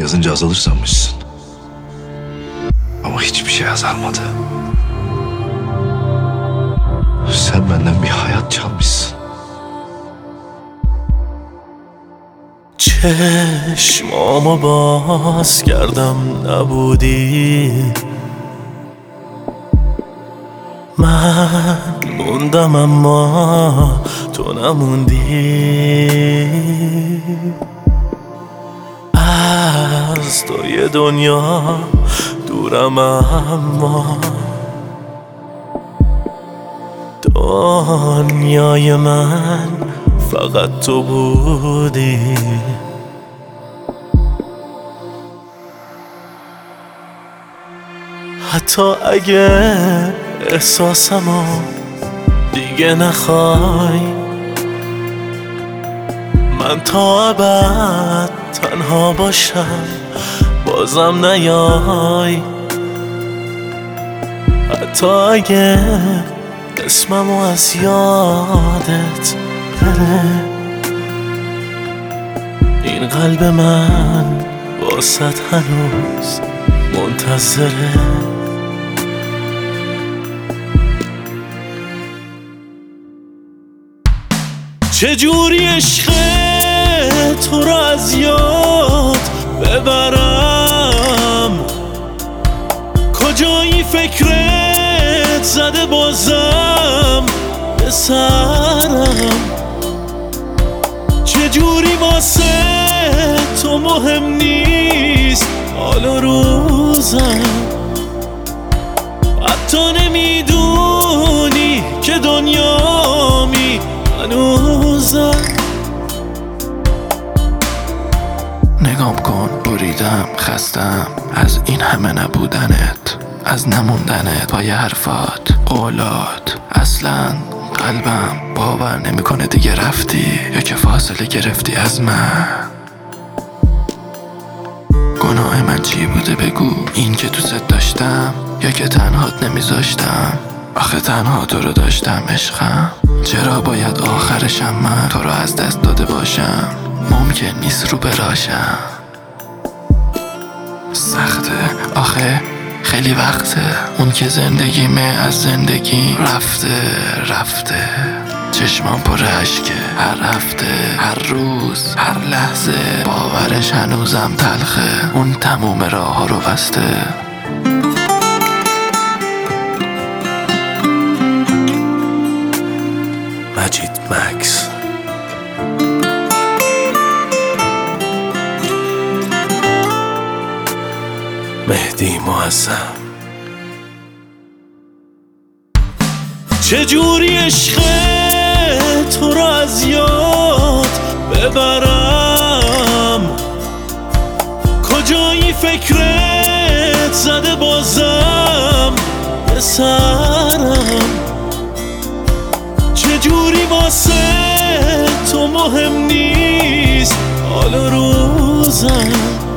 Yazınca azalır sanmışsın. Ama hiçbir şey azalmadı. Sen benden bir hayat çalmışsın. چشمامو باز کردم نبودی من موندم اما تو نموندی از توی دنیا دورم اما دنیای من فقط تو بودی حتی اگه احساسمو دیگه نخوای من تا ابد تنها باشم بازم نیای حتی اگه اسممو از یادت بره این قلب من واسط هنوز منتظره چجوری عشق تو رو از یاد ببرم کجایی فکرت زده بازم به سرم چجوری واسه تو مهم نیست حال و روزم حتی نمیدونی که دنیامی هنوزم نگام کن بریدم خستم از این همه نبودنت از نموندنت پای حرفات قولات اصلا قلبم باور نمیکنه دیگه رفتی یا که فاصله گرفتی از من گناه من چی بوده بگو این که دوست داشتم یا که تنهات نمیذاشتم آخه تنها تو رو داشتم عشقم چرا باید آخرشم من تو رو از دست داده باشم ممکن نیست رو براشم سخته آخه خیلی وقته اون که زندگیمه از زندگی رفته چشمام پر اشکه هر هفته هر روز هر لحظه باورش هنوزم تلخه اون تموم راه ها رو بسته مجید مکس مهدی معظم چجوری عشق تو رو از یاد ببرم کجایی فکرت زده بازم به سرم چجوری واسه تو مهم نیست حال و روزم